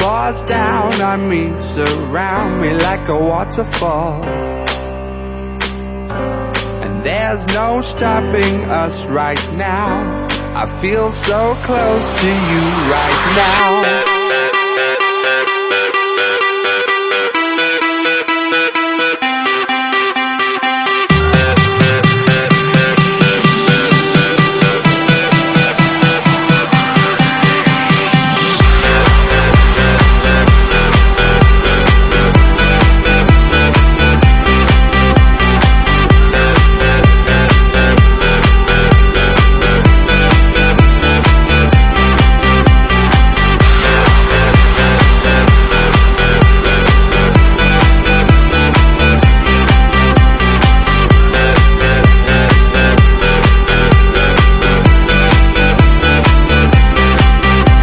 pours down on me, surround me like a waterfall. And there's no stopping us right now. I feel so close to you right now.